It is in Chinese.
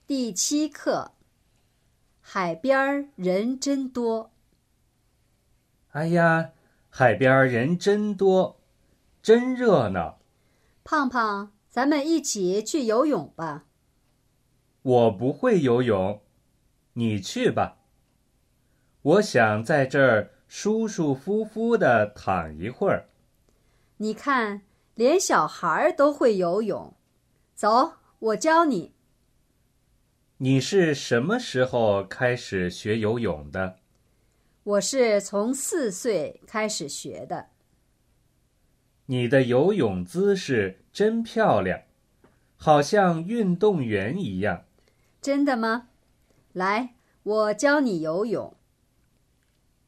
第7课，海边人真多。 哎呀，海边人真多，真热闹。 胖胖，咱们一起去游泳吧。 我不会游泳，你去吧。我想在这儿舒舒服服地躺一会儿。 你看，连小孩都会游泳。走，我教你。 你是什么时候开始学游泳的？ 我是从4岁开始学的。 你的游泳姿势真漂亮，好像运动员一样。 真的吗？来，我教你游泳。